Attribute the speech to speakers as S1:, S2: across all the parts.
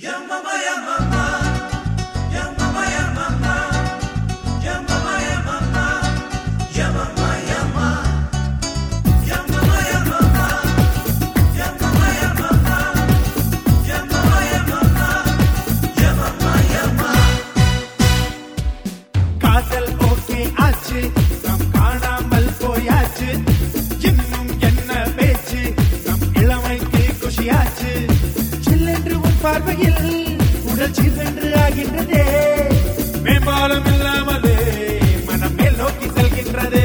S1: பார்வையில் உடல் சிவென்று ஆகின்றதே, மேம்பாலம் இல்லாமலே மனம் மேல் நோக்கி செல்கின்றதே.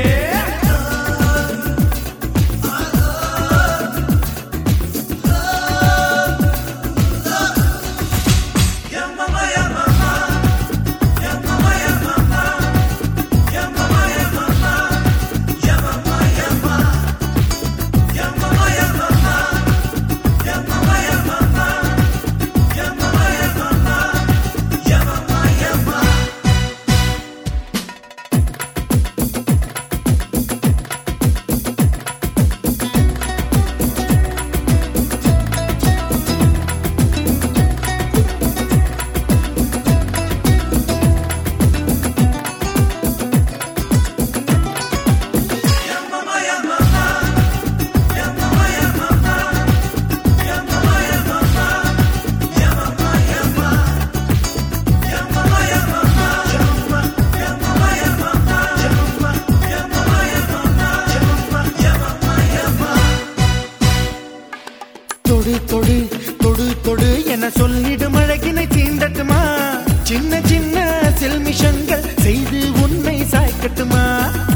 S1: தொடு தொடு தொடு தொடு என சொல்லிடும் அழகினை தீண்டட்டுமா, சின்ன சின்ன செல்மிஷன்கள் செய்து உன்னை சாய்க்கட்டுமா.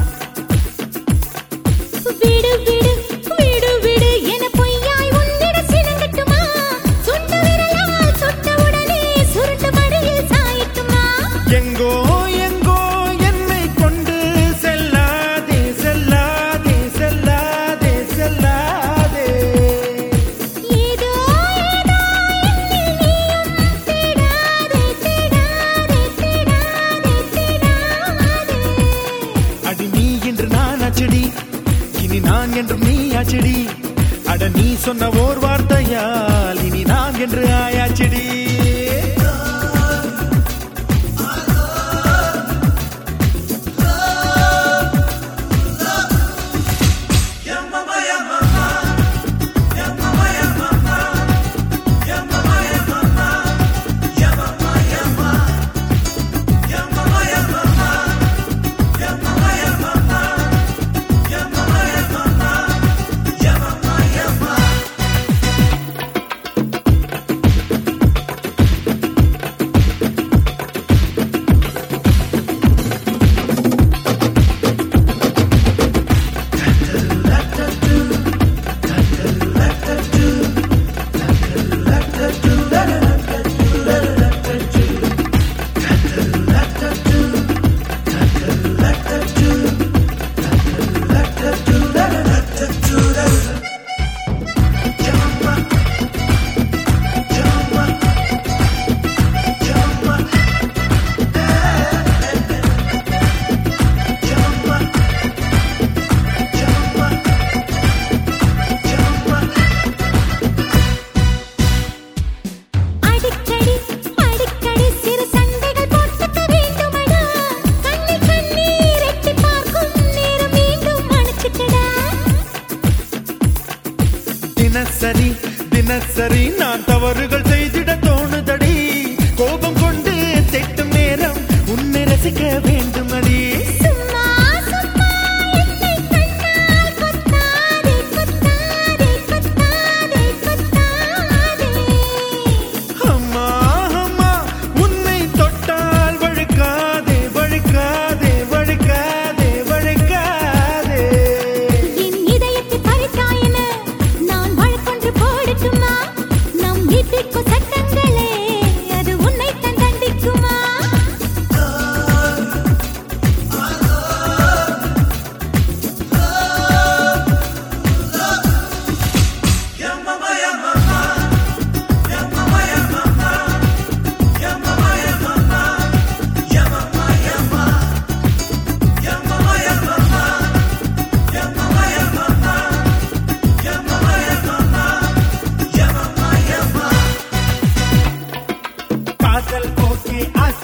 S2: விடு விடு விடு விடு என பொய்யாய் உன்னிட சினங்கட்டுமா, சுண்ட விரலால் சுட்ட உடனே சுருட்டு மடியில் சாயட்டுமா.
S1: எங்கோ எங்கோ என்னை கொண்டு செல்லாதே செல்லாதே செல்லாதே செல்லாதே.
S2: ஏதோ ஏதோ என்னில் நீயும் தேடாதே தேடாதே தேடாதே தேடாதே.
S1: அடி நீ என்று நான் அச்சடி, இனி நான் என்றும் நீ ஆச்சடி. அட நீ சொன்ன ஓர் வார்த்தையால் இனி நான் என்று ஆயாச்சடி.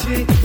S1: ஆச்சு